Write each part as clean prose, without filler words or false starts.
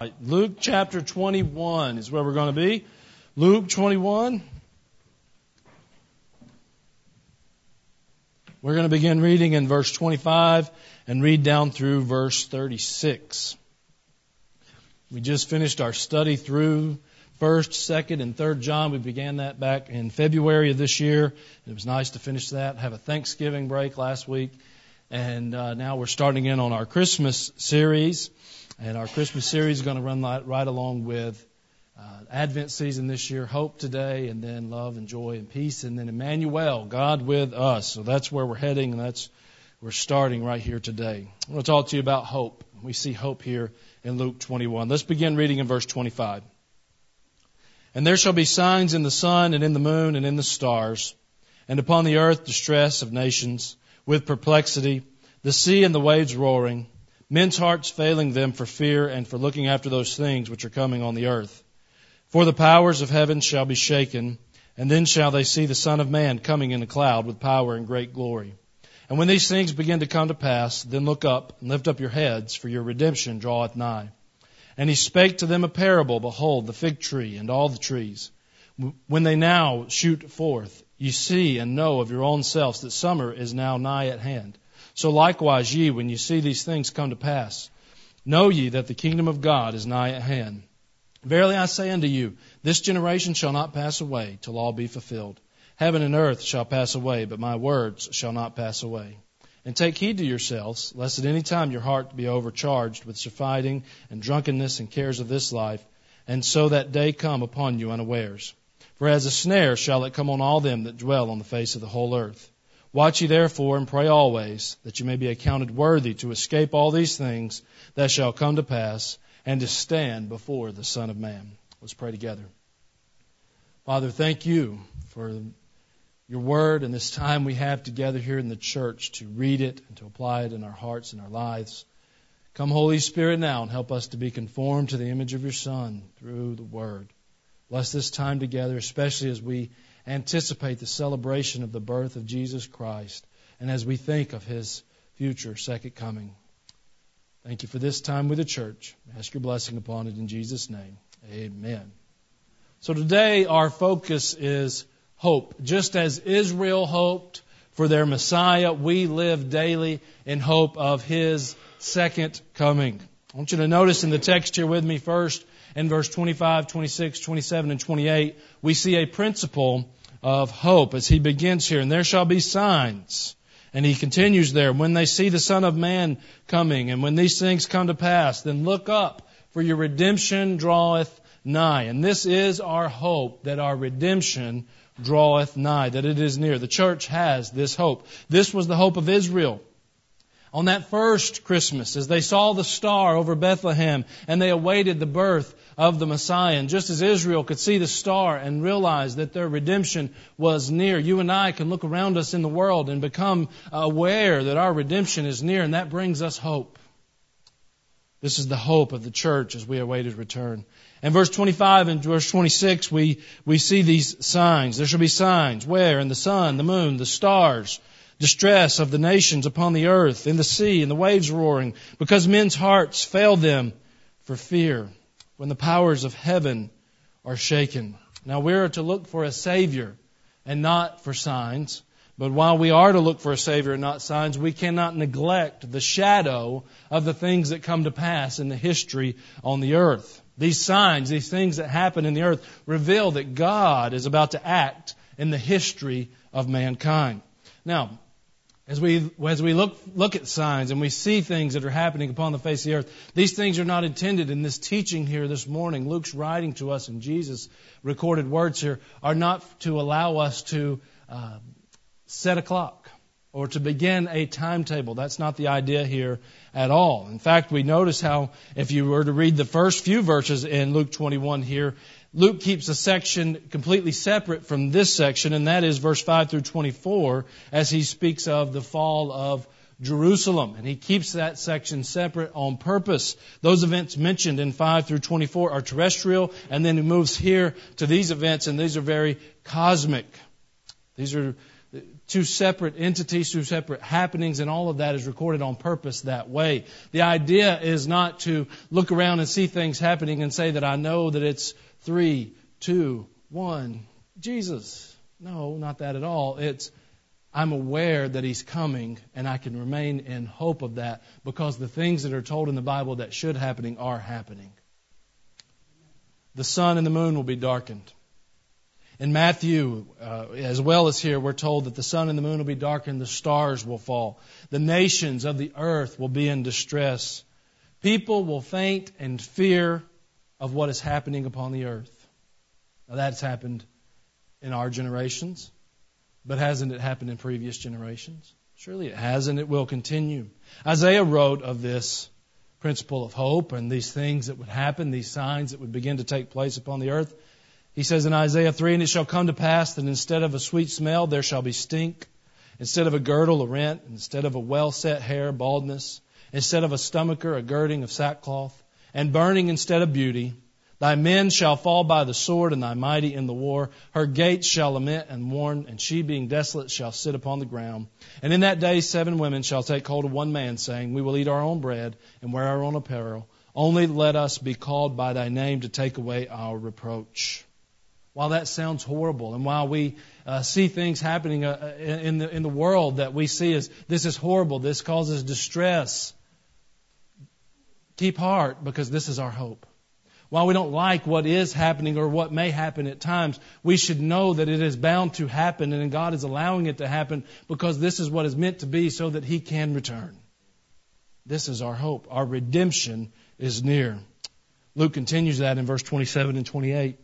Luke chapter 21 is where we're going to be. Luke 21. We're going to begin reading in verse 25 and read down through verse 36. We just finished our study through 1st, 2nd, and 3rd John. We began that back in February of this year. It was nice to finish that, have a Thanksgiving break last week. And now we're starting in on our Christmas series. And our Christmas series is going to run right along with Advent season this year, Hope Today, and then Love and Joy and Peace, and then Emmanuel, God with us. So that's where we're heading, and we're starting right here today. I want to talk to you about hope. We see hope here in Luke 21. Let's begin reading in verse 25. And there shall be signs in the sun and in the moon and in the stars, and upon the earth distress of nations, with perplexity, the sea and the waves roaring, men's hearts failing them for fear and for looking after those things which are coming on the earth. For the powers of heaven shall be shaken, and then shall they see the Son of Man coming in a cloud with power and great glory. And when these things begin to come to pass, then look up and lift up your heads, for your redemption draweth nigh. And he spake to them a parable, behold, the fig tree and all the trees. When they now shoot forth, ye see and know of your own selves that summer is now nigh at hand. So likewise ye, when ye see these things come to pass, know ye that the kingdom of God is nigh at hand. Verily I say unto you, this generation shall not pass away till all be fulfilled. Heaven and earth shall pass away, but my words shall not pass away. And take heed to yourselves, lest at any time your heart be overcharged with surfeiting and drunkenness and cares of this life, and so that day come upon you unawares. For as a snare shall it come on all them that dwell on the face of the whole earth. Watch ye therefore and pray always, that you may be accounted worthy to escape all these things that shall come to pass, and to stand before the Son of Man. Let's pray together. Father, thank you for your word and this time we have together here in the church to read it and to apply it in our hearts and our lives. Come, Holy Spirit, now and help us to be conformed to the image of your Son through the word. Bless this time together, especially as we anticipate the celebration of the birth of Jesus Christ and as we think of his future second coming. Thank you for this time with the church. I ask your blessing upon it in Jesus' name. Amen. So today our focus is hope. Just as Israel hoped for their Messiah, we live daily in hope of his second coming. I want you to notice in the text here with me first, in verse 25, 26, 27, and 28, we see a principle of hope as he begins here. And there shall be signs. And he continues there, when they see the Son of Man coming, and when these things come to pass, then look up, for your redemption draweth nigh. And this is our hope, that our redemption draweth nigh, that it is near. The church has this hope. This was the hope of Israel. On that first Christmas, as they saw the star over Bethlehem, and they awaited the birth of the Messiah. And just as Israel could see the star and realize that their redemption was near, you and I can look around us in the world and become aware that our redemption is near, and that brings us hope. This is the hope of the church as we await his return. In verse 25 and verse 26, we see these signs. There shall be signs. Where? In the sun, the moon, the stars. Distress of the nations upon the earth, in the sea, and the waves roaring, because men's hearts fail them for fear, when the powers of heaven are shaken. Now we are to look for a Savior and not for signs. But while we are to look for a Savior and not signs, we cannot neglect the shadow of the things that come to pass in the history on the earth. These signs, these things that happen in the earth, reveal that God is about to act in the history of mankind. Now, as we look at signs and we see things that are happening upon the face of the earth, these things are not intended in this teaching here this morning. Luke's writing to us, and Jesus' recorded words here are not to allow us to set a clock or to begin a timetable. That's not the idea here at all. In fact, we notice how, if you were to read the first few verses in Luke 21 here, Luke keeps a section completely separate from this section, and that is verse 5 through 24, as he speaks of the fall of Jerusalem. And he keeps that section separate on purpose. Those events mentioned in 5 through 24 are terrestrial, and then he moves here to these events, and these are very cosmic. These are two separate entities, two separate happenings, and all of that is recorded on purpose that way. The idea is not to look around and see things happening and say that I know that it's 3, 2, 1, Jesus. No, not that at all. It's I'm aware that He's coming, and I can remain in hope of that because the things that are told in the Bible that should happening are happening. The sun and the moon will be darkened. In Matthew, as well as here, we're told that the sun and the moon will be darkened, the stars will fall. The nations of the earth will be in distress. People will faint in fear of what is happening upon the earth. Now that's happened in our generations, but hasn't it happened in previous generations? Surely it has, and it will continue. Isaiah wrote of this principle of hope and these things that would happen, these signs that would begin to take place upon the earth. He says in Isaiah 3, "And it shall come to pass that instead of a sweet smell there shall be stink, instead of a girdle a rent, instead of a well-set hair baldness, instead of a stomacher a girding of sackcloth, and burning instead of beauty. Thy men shall fall by the sword, and thy mighty in the war. Her gates shall lament and mourn, and she being desolate shall sit upon the ground. And in that day 7 women shall take hold of one man, saying, We will eat our own bread and wear our own apparel. Only let us be called by thy name to take away our reproach." While that sounds horrible, and while we see things happening in the world that we see as this is horrible, this causes distress, keep heart, because this is our hope. While we don't like what is happening or what may happen at times, we should know that it is bound to happen, and God is allowing it to happen because this is what is meant to be so that He can return. This is our hope. Our redemption is near. Luke continues that in verse 27 and 28.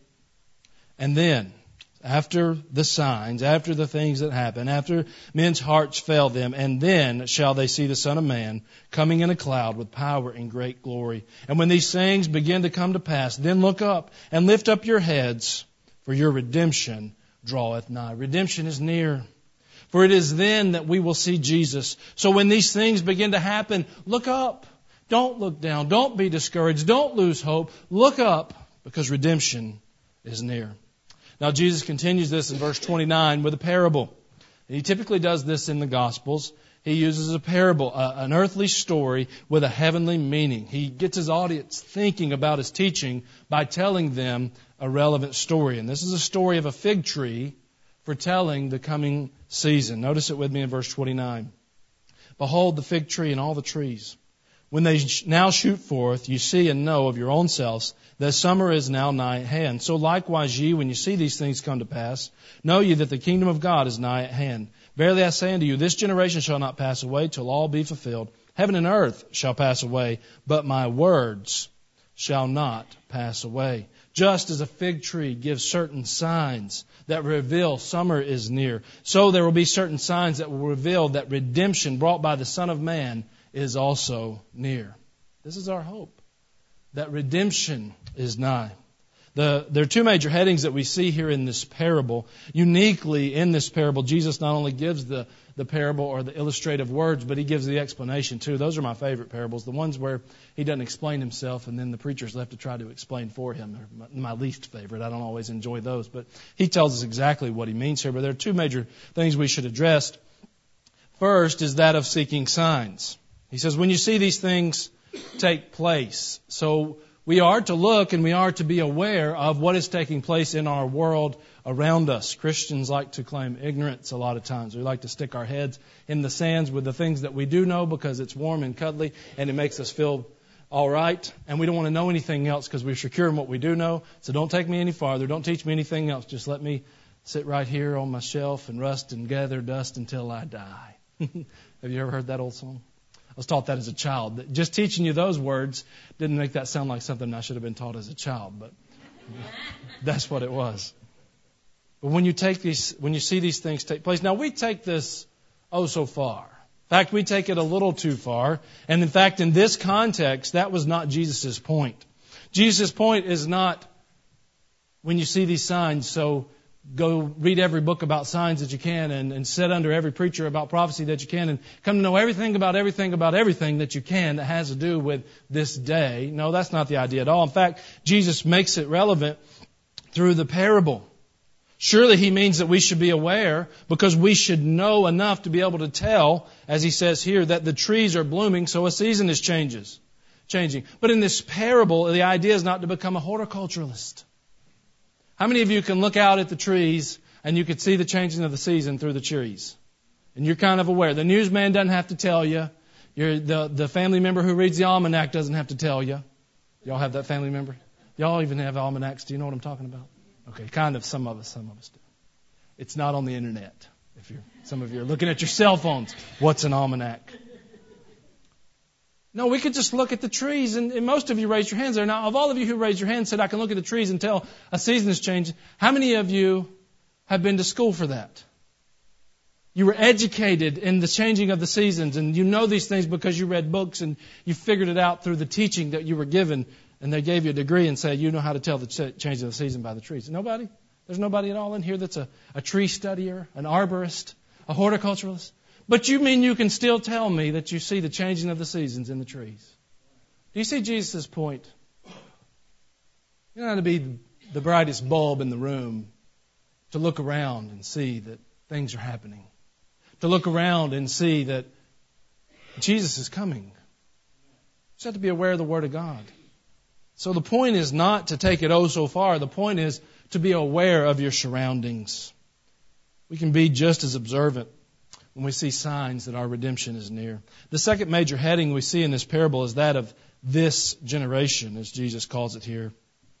And then, after the signs, after the things that happen, after men's hearts fail them, and then shall they see the Son of Man coming in a cloud with power and great glory. And when these things begin to come to pass, then look up and lift up your heads, for your redemption draweth nigh. Redemption is near. For it is then that we will see Jesus. So when these things begin to happen, look up. Don't look down. Don't be discouraged. Don't lose hope. Look up, because redemption is near. Now, Jesus continues this in verse 29 with a parable. And He typically does this in the Gospels. He uses a parable, an earthly story with a heavenly meaning. He gets His audience thinking about His teaching by telling them a relevant story. And this is a story of a fig tree foretelling the coming season. Notice it with me in verse 29. "Behold the fig tree and all the trees. When they now shoot forth, you see and know of your own selves that summer is now nigh at hand. So likewise ye, when you see these things come to pass, know ye that the kingdom of God is nigh at hand. Verily I say unto you, this generation shall not pass away till all be fulfilled. Heaven and earth shall pass away, but my words shall not pass away." Just as a fig tree gives certain signs that reveal summer is near, so there will be certain signs that will reveal that redemption brought by the Son of Man is also near. This is our hope, that redemption is nigh. There are 2 major headings that we see here in this parable. Uniquely in this parable, Jesus not only gives the parable or the illustrative words, but He gives the explanation too. Those are my favorite parables, the ones where He doesn't explain Himself and then the preacher's left to try to explain for Him. They're my least favorite. I don't always enjoy those, but He tells us exactly what He means here. But there are 2 major things we should address. First is that of seeking signs. He says, when you see these things take place, so we are to look and we are to be aware of what is taking place in our world around us. Christians like to claim ignorance a lot of times. We like to stick our heads in the sands with the things that we do know because it's warm and cuddly and it makes us feel all right. And we don't want to know anything else because we're secure in what we do know. So don't take me any farther. Don't teach me anything else. Just let me sit right here on my shelf and rust and gather dust until I die. Have you ever heard that old song? I was taught that as a child. Just teaching you those words didn't make that sound like something I should have been taught as a child, but that's what it was. But when you see these things take place, now we take this so far. In fact, we take it a little too far. And in fact, in this context, that was not Jesus' point. Jesus' point is not when you see these signs, so go read every book about signs that you can and sit under every preacher about prophecy that you can and come to know everything about everything that you can that has to do with this day. No, that's not the idea at all. In fact, Jesus makes it relevant through the parable, Surely he means that we should be aware, because we should know enough to be able to tell, as he says here, that the trees are blooming, so a season is changing. But in this parable, the idea is not to become a horticulturalist. How many of you can look out at the trees and you could see the changing of the season through the trees? And you're kind of aware. The newsman doesn't have to tell you. The family member who reads the almanac doesn't have to tell you. Y'all have that family member? Y'all even have almanacs. Do you know what I'm talking about? Okay, kind of. Some of us do. It's not on the internet. Some of you are looking at your cell phones. What's an almanac? No, we could just look at the trees, and most of you raised your hands there. Now, of all of you who raised your hands said, I can look at the trees and tell a season is changing. How many of you have been to school for that? You were educated in the changing of the seasons, and you know these things because you read books and you figured it out through the teaching that you were given, and they gave you a degree and said, you know how to tell the changing of the season by the trees. Nobody? There's nobody at all in here that's a tree studier, an arborist, a horticulturalist? But you mean you can still tell me that you see the changing of the seasons in the trees? Do you see Jesus' point? You don't have to be the brightest bulb in the room to look around and see that things are happening. To look around and see that Jesus is coming. You just have to be aware of the Word of God. So the point is not to take it so far. The point is to be aware of your surroundings. We can be just as observant when we see signs that our redemption is near. The second major heading we see in this parable is that of this generation, as Jesus calls it here.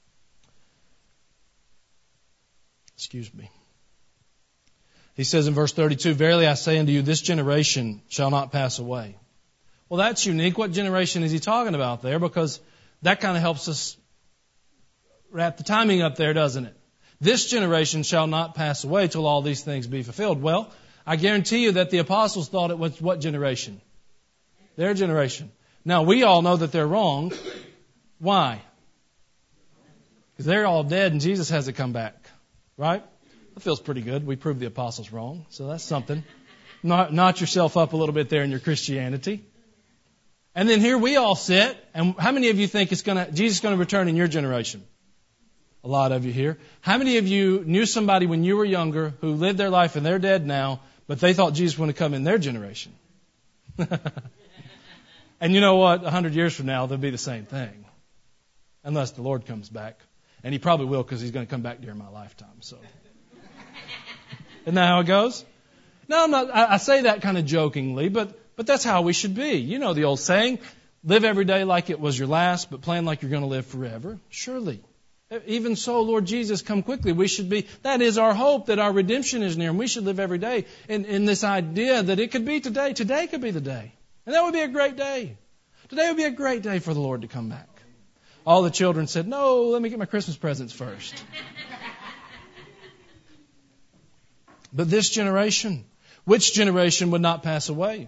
Excuse me. He says in verse 32, Verily I say unto you, this generation shall not pass away. Well, that's unique. What generation is he talking about there? Because that kind of helps us wrap the timing up there, doesn't it? This generation shall not pass away till all these things be fulfilled. Well, I guarantee you that the apostles thought it was what generation? Their generation. Now, we all know that they're wrong. Why? Because they're all dead and Jesus hasn't come back. Right? That feels pretty good. We proved the apostles wrong. So that's something. Notch yourself up a little bit there in your Christianity. And then here we all sit. And how many of you think Jesus is going to return in your generation? A lot of you here. How many of you knew somebody when you were younger who lived their life and they're dead now, but they thought Jesus was going to come in their generation? And you know what? 100 years from now, they'll be the same thing. Unless the Lord comes back. And He probably will, because He's going to come back during my lifetime. So, isn't that how it goes? No, I'm not. I say that kind of jokingly, but that's how we should be. You know the old saying, live every day like it was your last, but plan like you're going to live forever. Surely. Even so, Lord Jesus, come quickly. That is our hope, that our redemption is near, and we should live every day in this idea that it could be today. Today could be the day. And that would be a great day. Today would be a great day for the Lord to come back. All the children said, no, let me get my Christmas presents first. But this generation, which generation would not pass away?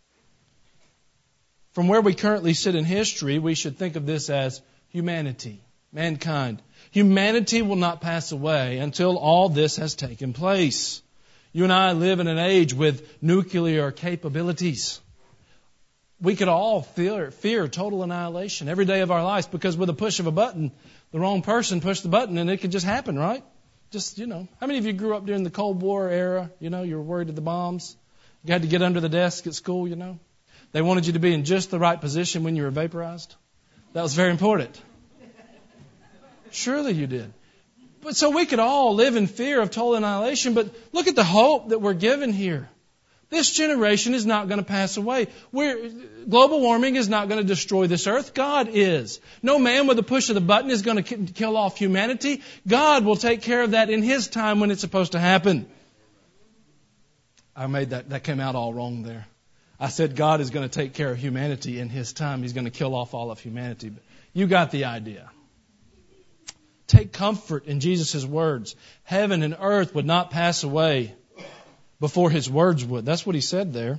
From where we currently sit in history, we should think of this as humanity, mankind. Humanity will not pass away until all this has taken place. You and I live in an age with nuclear capabilities. We could all fear total annihilation every day of our lives, because with a push of a button, the wrong person pushed the button and it could just happen, right? Just, how many of you grew up during the Cold War era? You were worried of the bombs. You had to get under the desk at school, They wanted you to be in just the right position when you were vaporized. That was very important. Surely you did. But so we could all live in fear of total annihilation, but look at the hope that we're given here. This generation is not going to pass away. Global warming is not going to destroy this earth. God is. No man with a push of the button is going to kill off humanity. God will take care of that in His time when it's supposed to happen. I made that came out all wrong there. I said God is going to take care of humanity in His time. He's going to kill off all of humanity. But you got the idea. Take comfort in Jesus' words. Heaven and earth would not pass away before His words would. That's what He said there.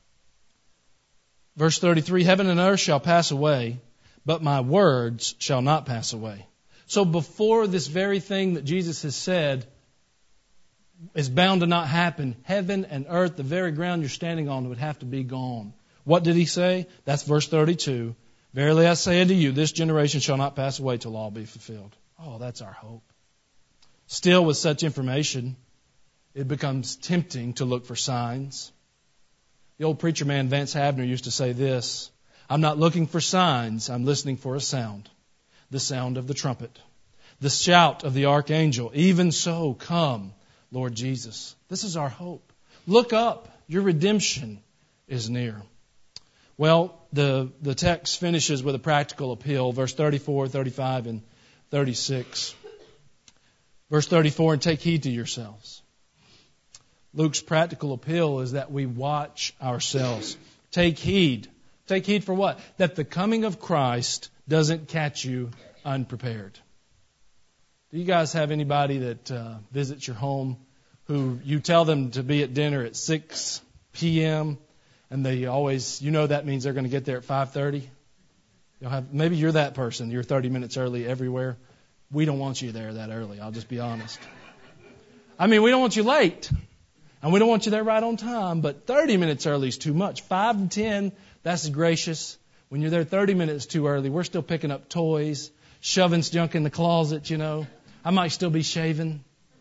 Verse 33, Heaven and earth shall pass away, but my words shall not pass away. So before this very thing that Jesus has said is bound to not happen, heaven and earth, the very ground you're standing on, would have to be gone. What did He say? That's verse 32. Verily I say unto you, this generation shall not pass away till all be fulfilled. Oh, that's our hope. Still, with such information, it becomes tempting to look for signs. The old preacher man Vance Havner used to say this: I'm not looking for signs, I'm listening for a sound. The sound of the trumpet. The shout of the archangel. Even so, come, Lord Jesus. This is our hope. Look up. Your redemption is near. Well, the text finishes with a practical appeal. Verse 34, 35, and 36. Verse 34, and take heed to yourselves. Luke's practical appeal is that we watch ourselves. Take heed. Take heed for what? That the coming of Christ doesn't catch you unprepared. Do you guys have anybody that visits your home who you tell them to be at dinner at 6 p.m. and they always, that means they're going to get there at 5:30? Maybe you're that person. You're 30 minutes early everywhere. We don't want you there that early. I'll just be honest. I mean, we don't want you late. And we don't want you there right on time, but 30 minutes early is too much. 5 and 10, that's gracious. When you're there 30 minutes too early, we're still picking up toys, shoving junk in the closet, I might still be shaving.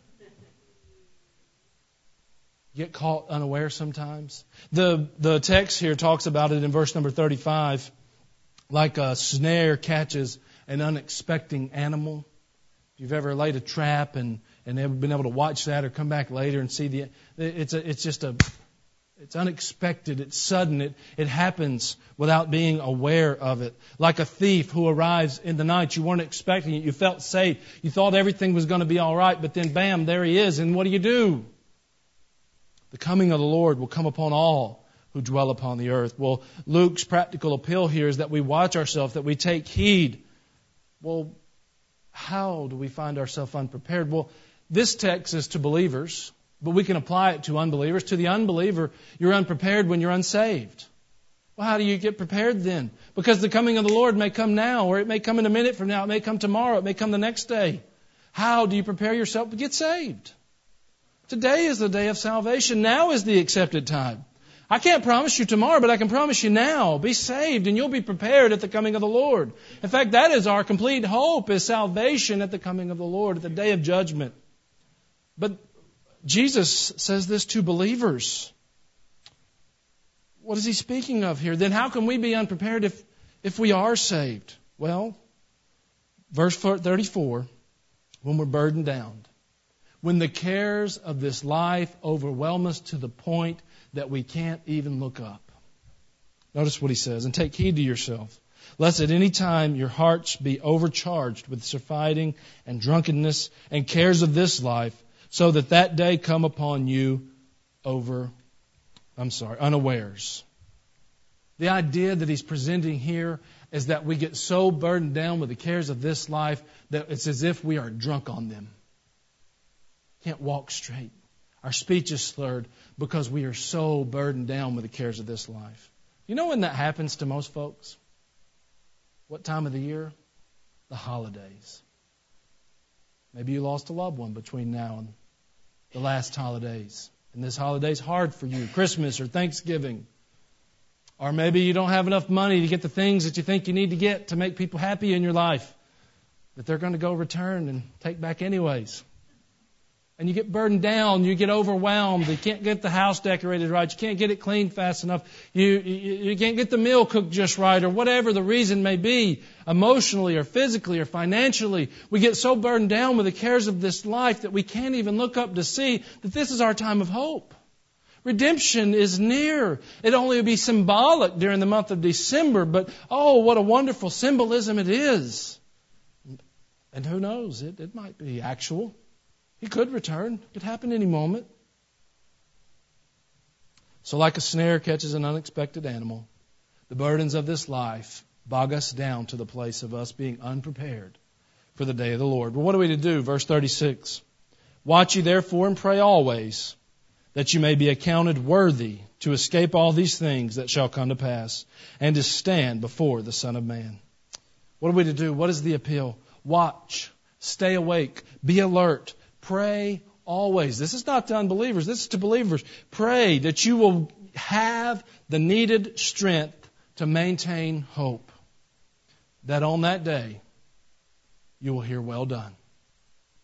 Get caught unaware sometimes. The text here talks about it in verse number 35, like a snare catches an unexpected animal. If you've ever laid a trap and ever been able to watch that or come back later and see it's unexpected, it's sudden, it happens without being aware of it. Like a thief who arrives in the night, you weren't expecting it, you felt safe, you thought everything was going to be all right, but then bam, there he is, and what do? The coming of the Lord will come upon all who dwell upon the earth. Well, Luke's practical appeal here is that we watch ourselves, that we take heed. Well, how do we find ourselves unprepared? Well, this text is to believers, but we can apply it to unbelievers. To the unbeliever, you're unprepared when you're unsaved. Well, how do you get prepared then? Because the coming of the Lord may come now, or it may come in a minute from now, it may come tomorrow, it may come the next day. How do you prepare yourself to get saved? Today is the day of salvation. Now is the accepted time. I can't promise you tomorrow, but I can promise you now. Be saved and you'll be prepared at the coming of the Lord. In fact, that is our complete hope, is salvation at the coming of the Lord, at the day of judgment. But Jesus says this to believers. What is he speaking of here? Then how can we be unprepared if we are saved? Well, verse 34, when we're burdened down, when the cares of this life overwhelm us to the point that we can't even look up. Notice what he says, and take heed to yourself, lest at any time your hearts be overcharged with surfeiting and drunkenness and cares of this life, so that day come upon you unawares. The idea that he's presenting here is that we get so burdened down with the cares of this life that it's as if we are drunk on them. Can't walk straight. Our speech is slurred because we are so burdened down with the cares of this life. You know when that happens to most folks? What time of the year? The holidays. Maybe you lost a loved one between now and the last holidays. And this holiday's hard for you. Christmas or Thanksgiving. Or maybe you don't have enough money to get the things that you think you need to get to make people happy in your life that they're going to go return and take back anyways. And you get burdened down, you get overwhelmed, you can't get the house decorated right, you can't get it cleaned fast enough, you can't get the meal cooked just right, or whatever the reason may be, emotionally or physically or financially. We get so burdened down with the cares of this life that we can't even look up to see that this is our time of hope. Redemption is near. It only will be symbolic during the month of December, but oh, what a wonderful symbolism it is. And who knows, it might be actual. He could return. It could happen any moment. So like a snare catches an unexpected animal, the burdens of this life bog us down to the place of us being unprepared for the day of the Lord. Well, what are we to do? Verse 36. Watch ye therefore and pray always, that you may be accounted worthy to escape all these things that shall come to pass, and to stand before the Son of Man. What are we to do? What is the appeal? Watch. Stay awake. Be alert. Pray always. This is not to unbelievers. This is to believers. Pray that you will have the needed strength to maintain hope. That on that day, you will hear, well done.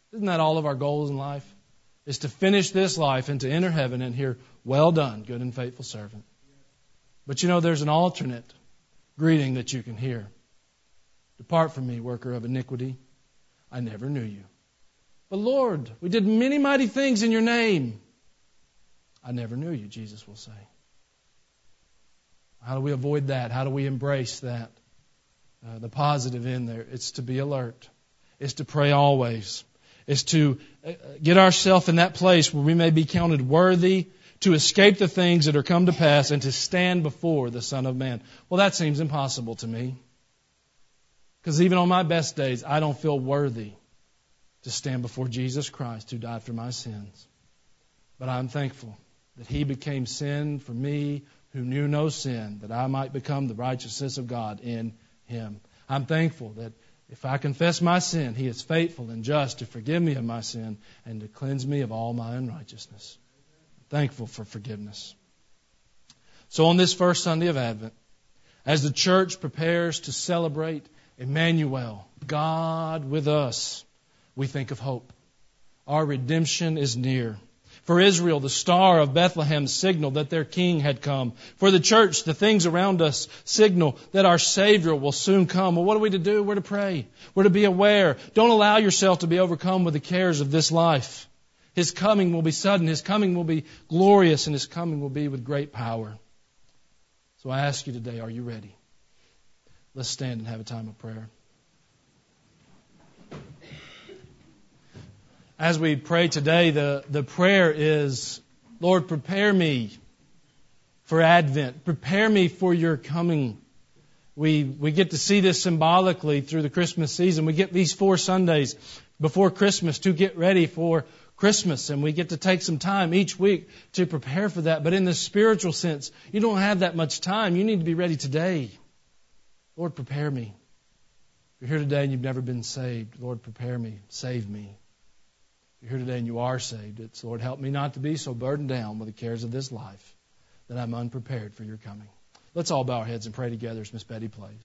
Isn't that all of our goals in life? Is to finish this life and to enter heaven and hear, well done, good and faithful servant. But you know, there's an alternate greeting that you can hear. Depart from me, worker of iniquity. I never knew you. But Lord, we did many mighty things in your name. I never knew you, Jesus will say. How do we avoid that? How do we embrace that? The positive in there. It's to be alert. It's to pray always. It's to get ourselves in that place where we may be counted worthy to escape the things that are come to pass and to stand before the Son of Man. Well, that seems impossible to me. Because even on my best days, I don't feel worthy to stand before Jesus Christ who died for my sins. But I'm thankful that He became sin for me who knew no sin, that I might become the righteousness of God in Him. I'm thankful that if I confess my sin, He is faithful and just to forgive me of my sin and to cleanse me of all my unrighteousness. I'm thankful for forgiveness. So on this first Sunday of Advent, as the church prepares to celebrate Emmanuel, God with us, we think of hope. Our redemption is near. For Israel, the star of Bethlehem signaled that their king had come. For the church, the things around us signal that our Savior will soon come. Well, what are we to do? We're to pray. We're to be aware. Don't allow yourself to be overcome with the cares of this life. His coming will be sudden. His coming will be glorious, and His coming will be with great power. So I ask you today, are you ready? Let's stand and have a time of prayer. As we pray today, the prayer is, Lord, prepare me for Advent. Prepare me for your coming. We get to see this symbolically through the Christmas season. We get these 4 Sundays before Christmas to get ready for Christmas. And we get to take some time each week to prepare for that. But in the spiritual sense, you don't have that much time. You need to be ready today. Lord, prepare me. If you're here today and you've never been saved, Lord, prepare me. Save me. If you're here today and you are saved, it's, Lord, help me not to be so burdened down with the cares of this life that I'm unprepared for your coming. Let's all bow our heads and pray together as Miss Betty plays.